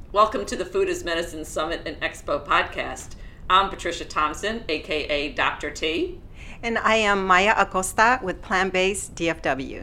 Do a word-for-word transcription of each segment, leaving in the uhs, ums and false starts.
Welcome to the Food is Medicine Summit and Expo podcast. I'm Patricia Thompson, aka Doctor T. And I am Maya Acosta with Plant-Based D F W.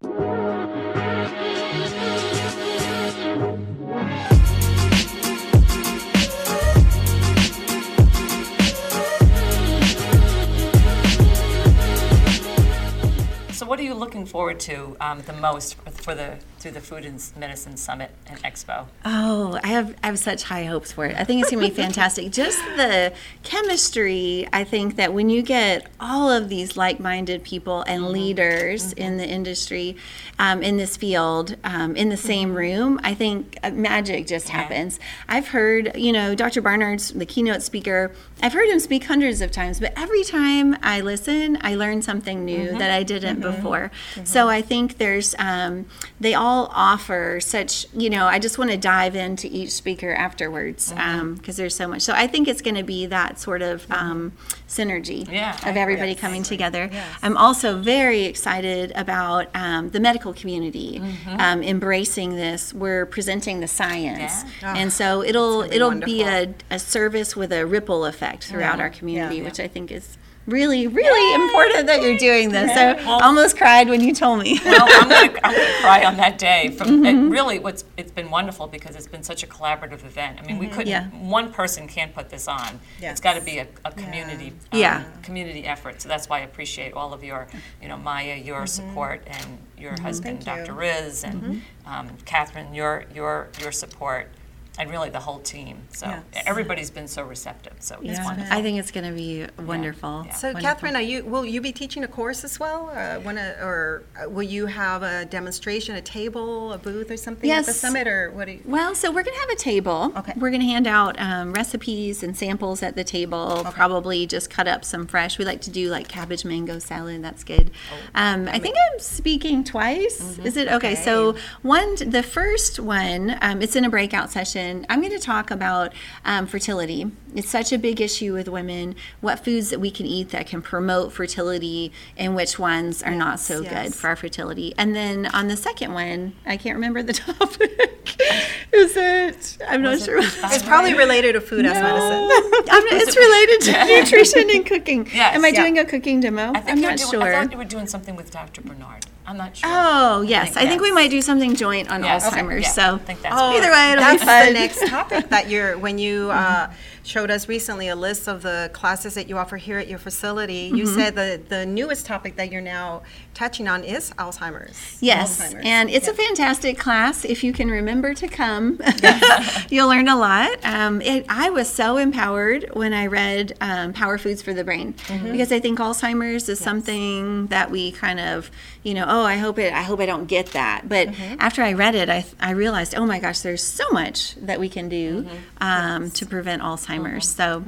So what are you looking forward to um, the most for the through the Food and Medicine Summit and Expo? Oh, I have I have such high hopes for it. I think it's going to be fantastic. Just the chemistry, I think that when you get all of these like-minded people and mm-hmm. leaders mm-hmm. in the industry, um, in this field, um, in the same mm-hmm. room, I think magic just yeah. happens. I've heard, you know, Doctor Barnard's the keynote speaker. I've heard him speak hundreds of times, but every time I listen, I learn something new mm-hmm. that I didn't mm-hmm. before. Mm-hmm. So I think there's, um, they all offer such, you know, I just want to dive into each speaker afterwards because mm-hmm. um, there's so much. So I think it's going to be that sort of um, synergy yeah, of everybody yes, coming together. Yes. I'm also very excited about um, the medical community mm-hmm. um, embracing this. We're presenting the science. Yeah. Oh, and so it'll be it'll wonderful. be a, a service with a ripple effect throughout yeah. our community, yeah. which I think is really, really Yay! important that you're doing this. Yeah. So Well, I almost cried when you told me. Well, I'm going to cry on that day. From mm-hmm. it really, what's it's been wonderful because it's been such a collaborative event. I mean, mm-hmm. we couldn't. Yeah. One person can't put this on. Yes. It's got to be a, a community, Yeah. Um, yeah. community effort. So that's why I appreciate all of your, you know, Maya, your mm-hmm. support, and your mm-hmm. husband, Thank Doctor you. Riz, and mm-hmm. um, Catherine, your your your support. And really the whole team. So yes. everybody's been so receptive. So it's Yeah. wonderful. I think it's going to be wonderful. Yeah. So, Wonderful. Catherine, are you will you be teaching a course as well, uh, when a, or will you have a demonstration, a table, a booth, or something at the Yes. summit, or what? Do you? Well, so we're going to have a table. Okay. We're going to hand out um, recipes and samples at the table. Okay. Probably just cut up some fresh. We like to do like cabbage mango salad. That's good. Um, I think I'm speaking twice. Mm-hmm. Is it okay? Okay. So one, the first one, um, it's in a breakout session. I'm going to talk about um, fertility. It's such a big issue with women. What foods that we can eat that can promote fertility, and which ones are yes, not so yes. good for our fertility. And then on the second one, I can't remember the topic. Is it? I'm not Was sure. it It's probably related to food as No. medicine. I'm not, it's related to nutrition and cooking. Yes. Am I Yeah. doing a cooking demo? I think I'm you're not doing, sure. I thought you were doing something with Doctor Bernard. I'm not sure. Oh, yes. think I think we yes. might do something joint on Yes. Okay. Alzheimer's. Yeah. So I think that's Oh, either way, it'll that's be fun. the next topic that you're when you uh, showed us recently a list of the classes that you offer here at your facility. You Mm-hmm. said the the newest topic that you're now touching on is Alzheimer's. Yes, Alzheimer's. and it's Yeah. a fantastic class. If you can remember to come, you'll learn a lot. Um, it, I was so empowered when I read um, Power Foods for the Brain Mm-hmm. because I think Alzheimer's is something that we kind of, you know, oh, I hope it, I hope I don't get that. But Mm-hmm. after I read it, I, I realized, oh my gosh, there's so much that we can do um, to prevent Alzheimer's. So,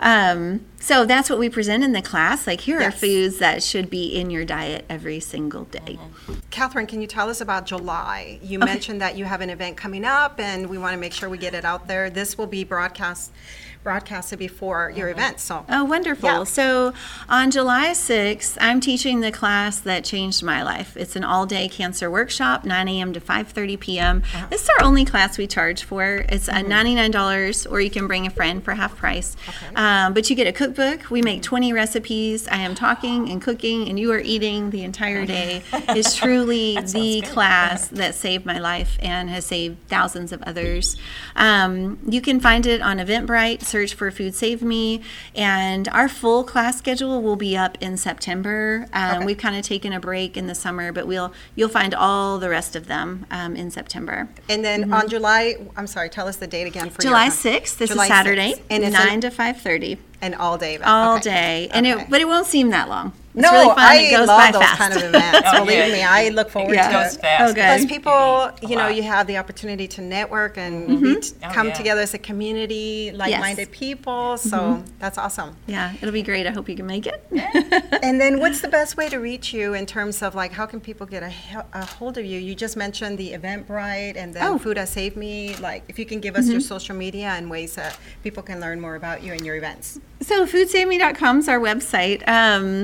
um, so that's what we present in the class. Like, here are Yes. foods that should be in your diet every single day. Catherine, can you tell us about July? You mentioned that you have an event coming up, and we want to make sure we get it out there. This will be broadcast broadcasted before your event. So, Oh, wonderful. Yeah. So on July sixth, I'm teaching the class that changed my life. It's an all-day cancer workshop, nine a.m. to five thirty p.m. Uh-huh. This is our only class we charge for. It's uh, ninety-nine dollars, or you can bring a friend for half price. Okay. Um, but you get a cookbook. We make twenty recipes. I am talking and cooking, and you are eating the entire day. It's truly the good. class that saved my life and has saved thousands of others. Um, you can find it on Eventbrite. Search for Food Save Me, and our full class schedule will be up in September. Um, Okay. We've kind of taken a break in the summer, but we'll you'll find all the rest of them um, in September. and then on July, I'm sorry, tell us the date again for July your sixth. This July is Saturday, sixth. And it's nine an, to five thirty, an all day event. all Okay. day, and Okay. it but it won't seem that long. It's no, really fun. I It goes love by those fast. kind of events. Oh, Believe yeah. me, I look forward Yeah. to It goes it. fast. Oh, good. Because people, A you know, lot. you have the opportunity to network and Mm-hmm. be t- Oh, come yeah. together as a community, like-minded people. So Mm-hmm. that's awesome. Yeah, it'll be great. I hope you can make it. And then, what's the best way to reach you in terms of like how can people get a, he- a hold of you? You just mentioned the Eventbrite and then Oh. Food Has Saved Me. Like, if you can give us your social media and ways that people can learn more about you and your events. So food save me dot com is our website. Um,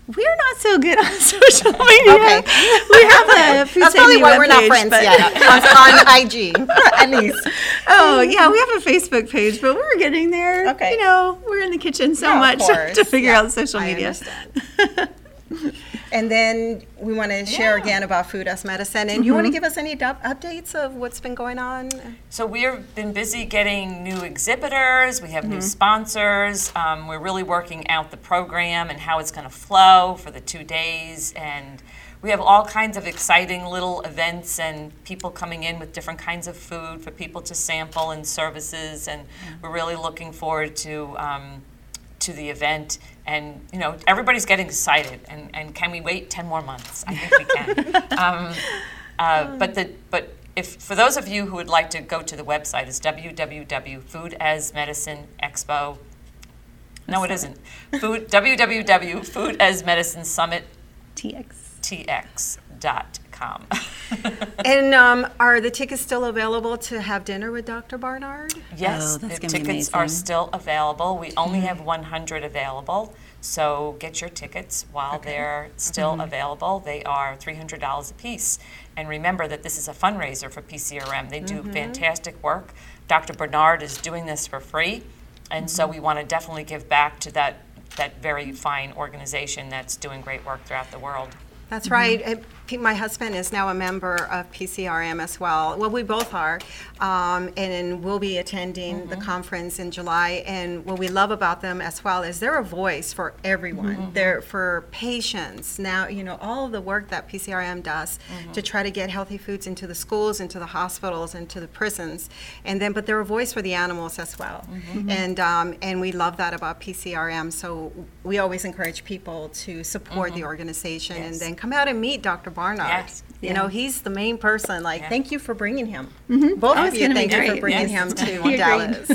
We're not so good on social media. Okay. We have a food That's safety probably why we're not webpage, friends but- yet on, on I G, at least. Oh, yeah, we have a Facebook page, but we're getting there. Okay. You know, we're in the kitchen so Yeah, of much course. to figure Yeah, out social I media. understand. And then we want to share Yeah. again about Food as Medicine. And you want to give us any du- updates of what's been going on? So we've been busy getting new exhibitors, we have new sponsors, um, we're really working out the program and how it's going to flow for the two days, and we have all kinds of exciting little events and people coming in with different kinds of food for people to sample and services, and we're really looking forward to um, to the event. And you know, everybody's getting excited, and, and can we wait ten more months? I think we can. um, uh, but the but if for those of you who would like to go to the website, it's w w w dot food as medicine expo. No, it isn't. Food w w w dot food as medicine summit T X. t x dot com. And um, are the tickets still available to have dinner with Doctor Barnard? Yes, Oh, that's the gonna be tickets are amazing. still available. We only have one hundred available, so get your tickets while they're still Mm-hmm. available. They are three hundred dollars a piece. And remember that this is a fundraiser for P C R M. They do Mm-hmm. fantastic work. Doctor Bernard is doing this for free, and so we want to definitely give back to that, that very fine organization that's doing great work throughout the world. That's right. Uh, P- My husband is now a member of P C R M as well. Well, we both are, um, and we'll be attending the conference in July. And what we love about them as well is they're a voice for everyone. They're for patients. Now, you know, all of the work that P C R M does to try to get healthy foods into the schools, into the hospitals, into the prisons, and then, but they're a voice for the animals as well. And um, and we love that about P C R M. So we always encourage people to support the organization and Yes. then come out and meet Doctor Barnard. Yes. You know, he's the main person. Like, Yeah. thank you for bringing him. Both Oh, of it's you, gonna be thank you for great. bringing Yes, him it's to gonna be Dallas.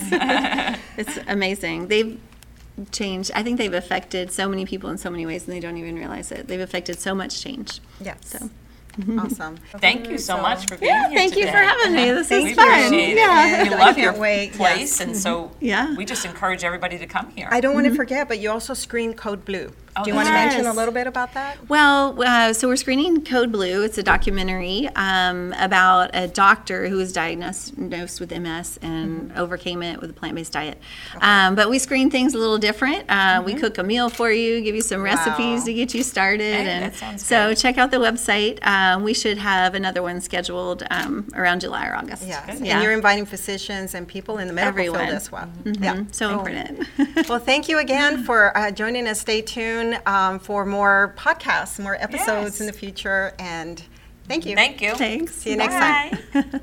It's amazing. They've changed. I think they've affected so many people in so many ways, and they don't even realize it. They've affected so much change. Yes. So. Awesome. Thank you so much for being Yeah, here thank you for today. having me. This Thank is We you. fun. appreciate it. Yeah. We I love can't your wait. place, and so Yeah. we just encourage everybody to come here. I don't want to forget, but you also screen Code Blue. Oh, Do you want to yes. mention a little bit about that? Well, uh, so we're screening Code Blue. It's a documentary um, about a doctor who was diagnosed diagnosed with M S and overcame it with a plant-based diet. Um, but we screen things a little different. Uh, We cook a meal for you, give you some recipes Wow. to get you started. Hey, and that sounds so good. check out the website. Um, we should have another one scheduled um, around July or August. Yes. Yeah. And you're inviting physicians and people in the medical Everyone. field as well. Mhm. Yeah. So Oh. important. Well, thank you again for uh, joining us. Stay tuned um, for more podcasts, more episodes Yes. in the future. And thank you. Thank you. Thanks. See you next Bye. time.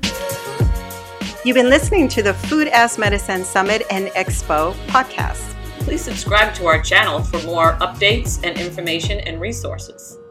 You've been listening to the Food as Medicine Summit and Expo podcast. Please subscribe to our channel for more updates and information and resources.